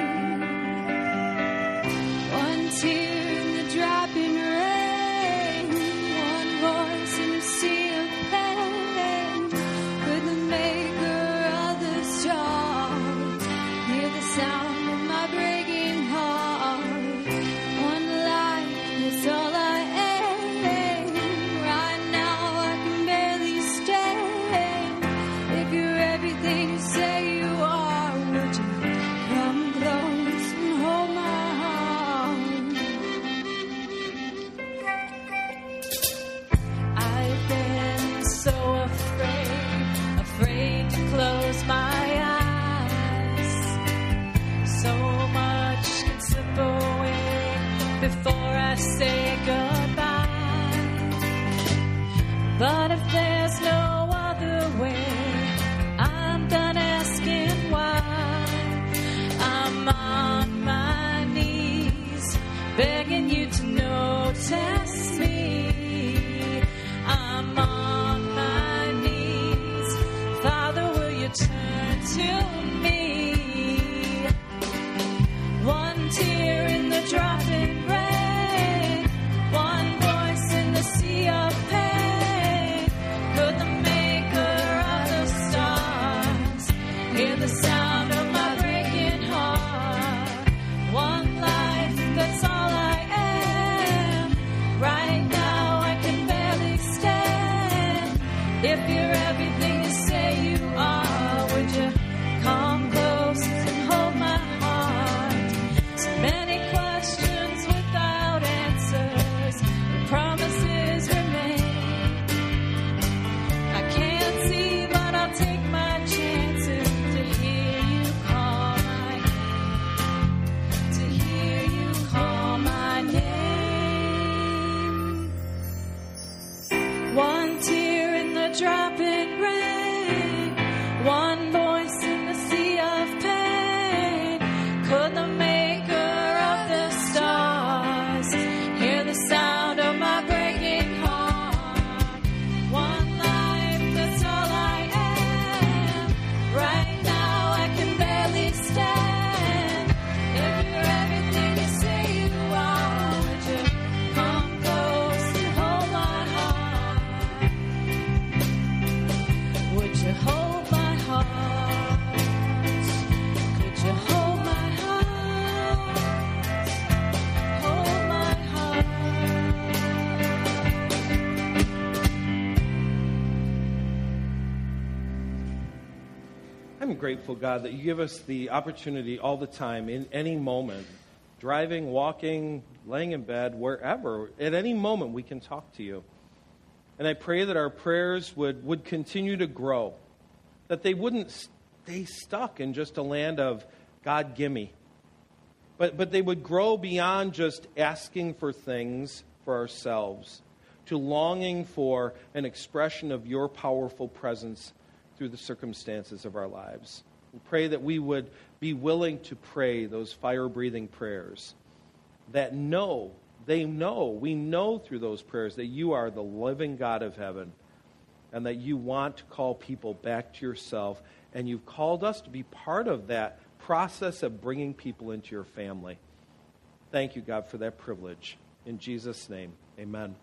One tear in the dropping rain, one voice in the sea of pain. Could the maker of the stars hear the sound of my breaking heart? One life is all I am. Right now I can barely stand. If you're everything you say you are, would you come close and hold my hand? I've been so afraid, afraid to close my eyes. So much can slip away before I say goodbye. But if there's no other way, I'm done asking why. I'm on my knees, begging you to notice me. I'm on my knees, Father, will you turn to me? One tear in the dropping rain, one voice in the sea of pain. Could the maker of the stars hear the sound of my breaking heart? One life, that's all I am. Right now I can barely stand. If you're everything you say you are, would you come close and hold my heart? So many questions without answers, the promises remain. I can't see, but I'll take my chances to hear Could you hold my heart? Hold my heart. I'm grateful, God, that you give us the opportunity all the time, in any moment, driving, walking, laying in bed, wherever, at any moment we can talk to you. And I pray that our prayers would, would continue to grow, that they wouldn't stay stuck in just a land of, God, gimme. But, but they would grow beyond just asking for things for ourselves, to longing for an expression of your powerful presence through the circumstances of our lives. We pray that we would be willing to pray those fire-breathing prayers that know, they know, we know through those prayers that you are the living God of heaven and that you want to call people back to yourself, and you've called us to be part of that process of bringing people into your family. Thank you, God, for that privilege. In Jesus' name, amen.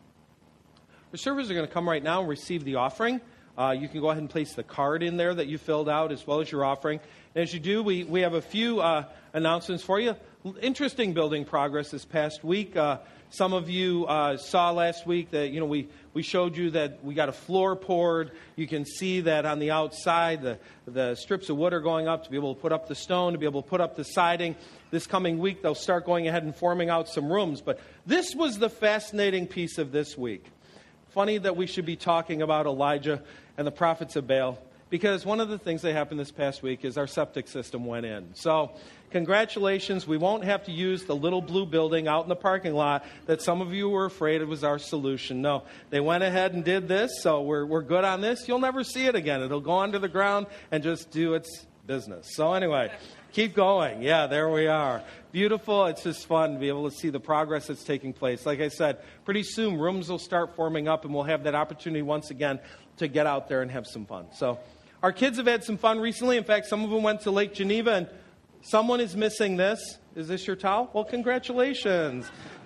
The servers are going to come right now and receive the offering. Uh, you can go ahead and place the card in there that you filled out as well as your offering. And as you do, we, we have a few uh, announcements for you. Interesting building progress this past week. Uh, some of you uh, saw last week that, you know, we, we showed you that we got a floor poured. You can see that on the outside, the, the strips of wood are going up to be able to put up the stone, to be able to put up the siding. This coming week, they'll start going ahead and forming out some rooms. But this was the fascinating piece of this week. Funny that we should be talking about Elijah and the prophets of Baal, because one of the things that happened this past week is our septic system went in. So congratulations. We won't have to use the little blue building out in the parking lot that some of you were afraid it was our solution. No, they went ahead and did this, so we're we're good on this. You'll never see it again. It'll go under the ground and just do its business. So anyway, keep going. Yeah, there we are. Beautiful. It's just fun to be able to see the progress that's taking place. Like I said, pretty soon rooms will start forming up and we'll have that opportunity once again to get out there and have some fun. So our kids have had some fun recently. In fact, some of them went to Lake Geneva, and someone is missing this. Is this your towel? Well, congratulations.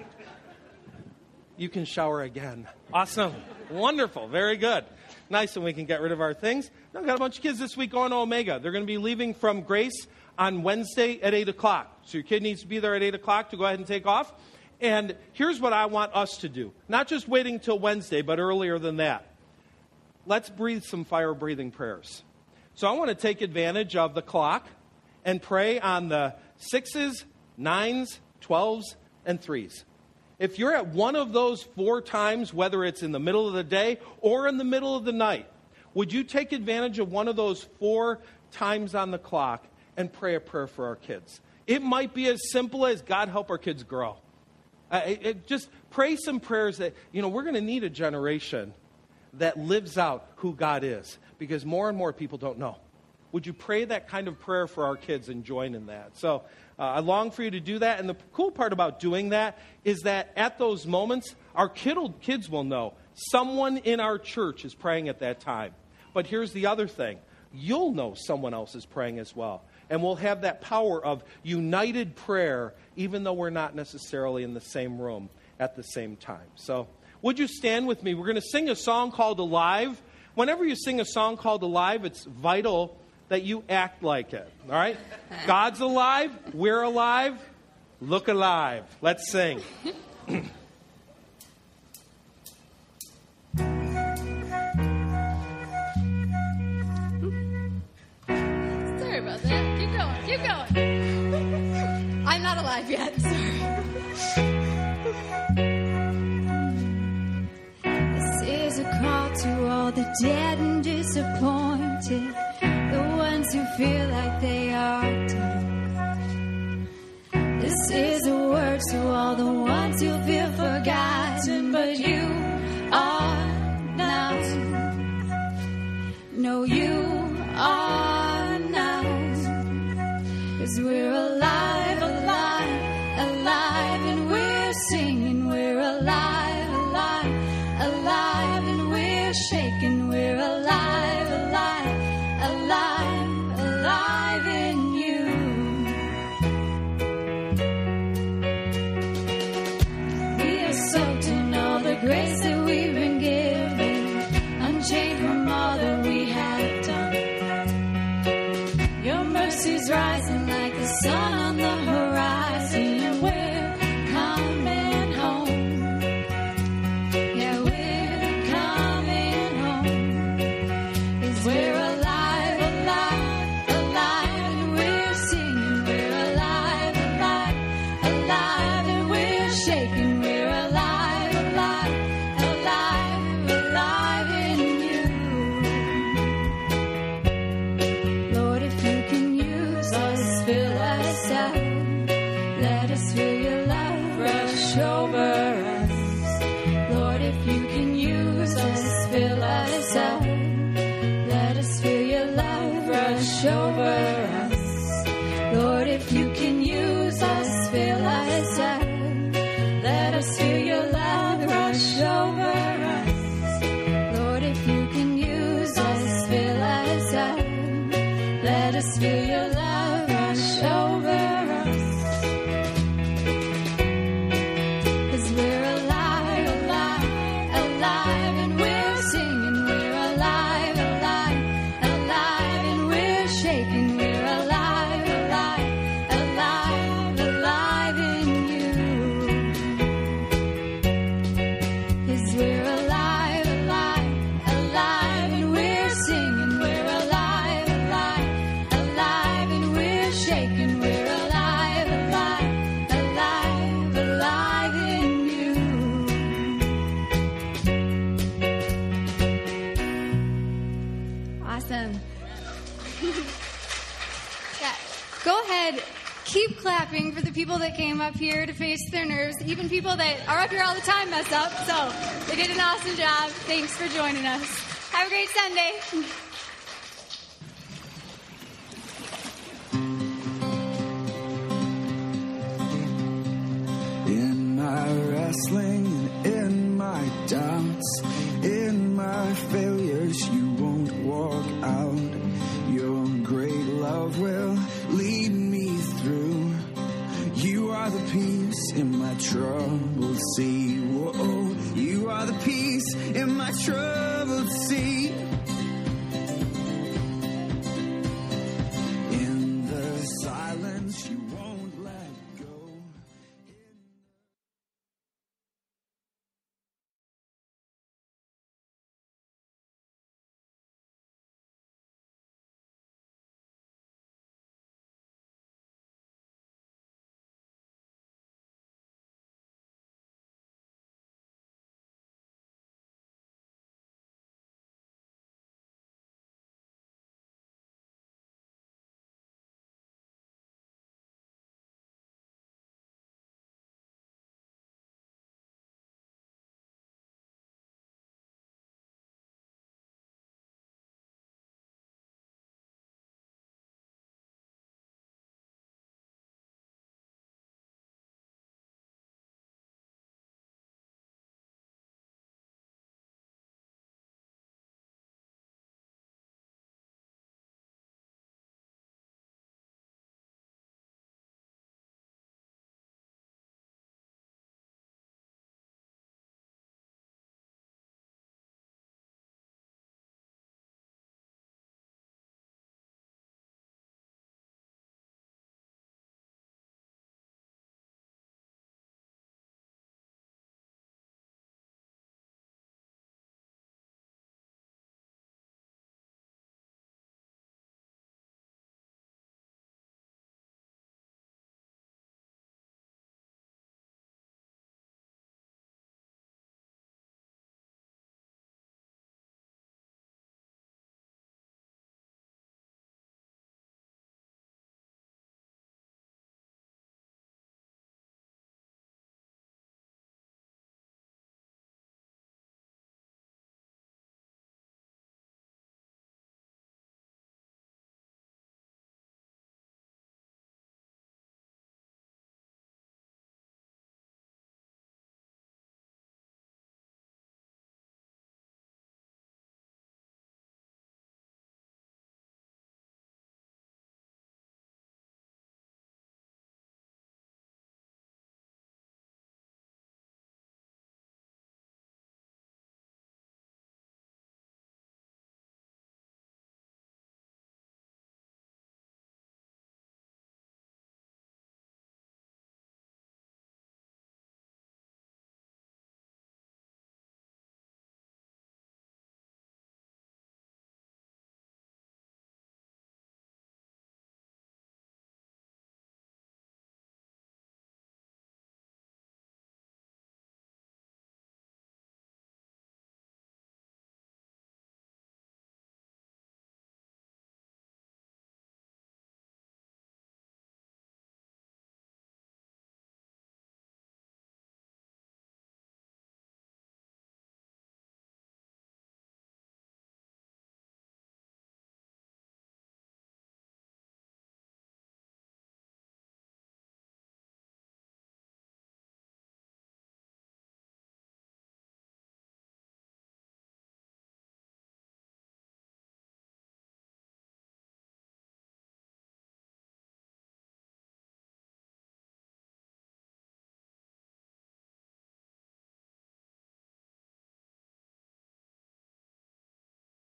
You can shower again. Awesome. Wonderful. Very good. Nice, and we can get rid of our things. Now, I've got a bunch of kids this week going to Omega. They're going to be leaving from Grace on Wednesday at eight o'clock. So your kid needs to be there at eight o'clock to go ahead and take off. And here's what I want us to do. Not just waiting till Wednesday, but earlier than that. Let's breathe some fire-breathing prayers. So I want to take advantage of the clock and pray on the sixes, nines, twelves, and threes. If you're at one of those four times, whether it's in the middle of the day or in the middle of the night, would you take advantage of one of those four times on the clock and pray a prayer for our kids? It might be as simple as, God, help our kids grow. Uh, it, it, just pray some prayers that, you know, we're going to need a generation that lives out who God is, because more and more people don't know. Would you pray that kind of prayer for our kids and join in that? So uh, I long for you to do that. And the cool part about doing that is that at those moments, our kid, kids will know someone in our church is praying at that time. But here's the other thing. You'll know someone else is praying as well. And we'll have that power of united prayer, even though we're not necessarily in the same room at the same time. So would you stand with me? We're going to sing a song called Alive. Whenever you sing a song called Alive, it's vital that you act like it. All right? God's alive. We're alive. Look alive. Let's sing. Sorry about that. Keep going. Keep going. I'm not alive yet. Sorry. This is a call to all the dead and disappointed, the ones who feel like they are done. This is a word to all the ones who feel forgotten, but you are not. No, you are not. 'Cause we're alive, alive, alive, and we're singing. We're alive, alive, alive, and we're shaking. We're alive, alive, alive, alive in you. We are soaked in all the grace that we've been given, unchained from all that we have done. love rush over us. Lord, if you can use us, fill us up. Let us feel your love rush over us. Lord, if you can use us, fill us up. Let us feel your love rush over us. 'Cause we're alive, alive, alive, and we're singing. We're alive, alive, alive, and we're shaking. We're alive, alive, alive, alive in you. 'Cause we're alive, alive, alive, and we're singing. We're alive, alive, alive, and we're shaking. We're alive, alive, alive, alive in you. Awesome. Yeah. Go ahead. Keep clapping for the people that came up here to face their nerves. Even people that are up here all the time mess up. So they did an awesome job. Thanks for joining us. Have a great Sunday. In my wrestling and in my doubts, in my failures, you won't walk out. Your great love will lead me through. You are the peace in my troubled sea. Whoa, you are the peace in my troubled sea.